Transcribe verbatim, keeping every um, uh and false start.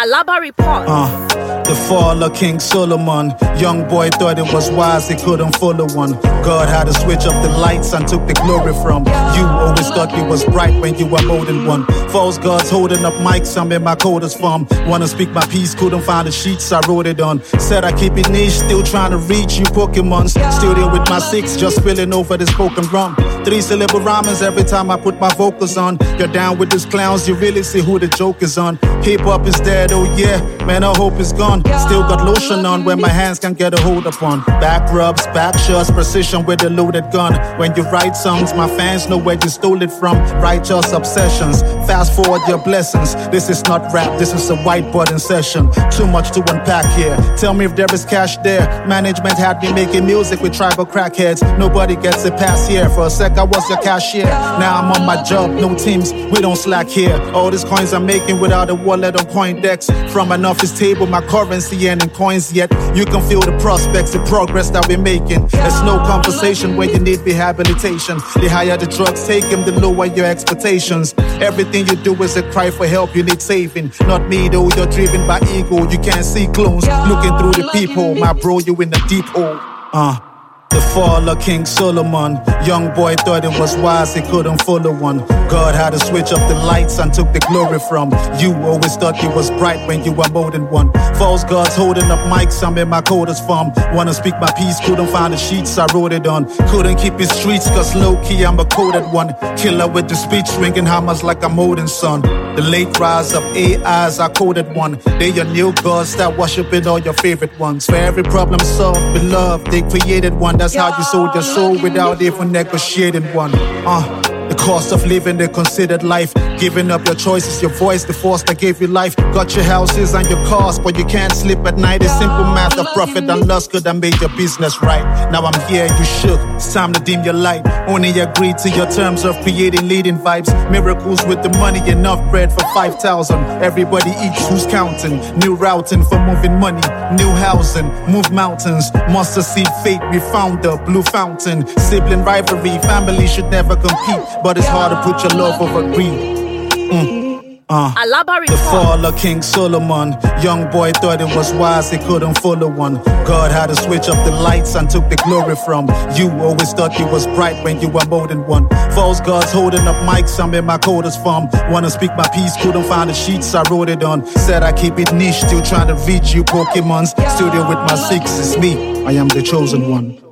Alaba report. Uh, the fall of King Solomon. Young boy thought it was wise, he couldn't follow one. God had to switch up the lights and took the glory from you. Always thought you was bright when you were more than one. False gods holding up mics, I'm in my coldest form. Wanna speak my piece, couldn't find the sheets, I wrote it on. Said I keep it niche, still trying to reach you Pokemons. Still there with my six, just spilling over this broken rum. Three syllable rhymes every time I put my vocals on. You're down with these clowns, you really see who the joke is on. Hip hop is dead, oh yeah, man, I hope it's gone. Still got lotion on where my hands can get a hold upon. Back rubs, back shots, precision with a loaded gun. When you write songs, my fans know where you stole it from. Righteous obsessions, fast forward your blessings. This is not rap, this is a whiteboarding session. Too much to unpack here. Tell me if there is cash there. Management had me making music with tribal crackheads. Nobody gets a pass here. For a sec I was your cashier. Now I'm on my job, no teams, we don't slack here. All these coins I'm making without a wallet or coin decks. From an office table, my currency and in coins yet. You can feel the prospects, the progress that we're making. There's no conversation when you need rehabilitation. The higher the drugs take them, the lower your expectations. Everything you do is a cry for help, you need saving. Not me though, you're driven by ego. You can't see clones looking through the peephole. My bro, you in the deep hole. Uh The fall of King Solomon. Young boy thought it was wise, he couldn't follow one. God had to switch up the lights and took the glory from you. Always thought you was bright when you were more than one. False gods holding up mics, I'm in my coldest form. Wanna speak my piece, couldn't find the sheets, I wrote it on. Couldn't keep it streets, cause low-key I'm a coded one. Killer with the speech, ringing hammers like a modern son. The late rise of A Is, I coded one. They your new gods, start worshiping all your favorite ones. For every problem solved with love, they created one. That's how you sold your soul without even negotiating one. Uh, the cost of living the considered life. Giving up your choices, your voice, the force that gave you life. Got your houses and your cars, but you can't sleep at night. It's simple math of profit and loss could have made your business right. Now I'm here, you shook, it's time to dim your light. Only agreed to your terms of creating leading vibes. Miracles with the money, enough bread for five thousand. Everybody eats, who's counting? New routing for moving money, new housing, move mountains. Mustard seed fate, we found the blue fountain. Sibling rivalry, family should never compete, but it's hard to put your love over greed. Mm. Uh, Alaba report. The fall of King Solomon. Young boy thought it was wise, he couldn't follow one. God had to switch up the lights and took the glory from you. Always thought you was bright when you were more than one. False gods holding up mics, I'm in my coldest form. Wanna speak my piece, couldn't find the sheets, I wrote it on. Said I keep it niche, still trying to reach you Pokemons. Studio with my six, it's me, I am the chosen one.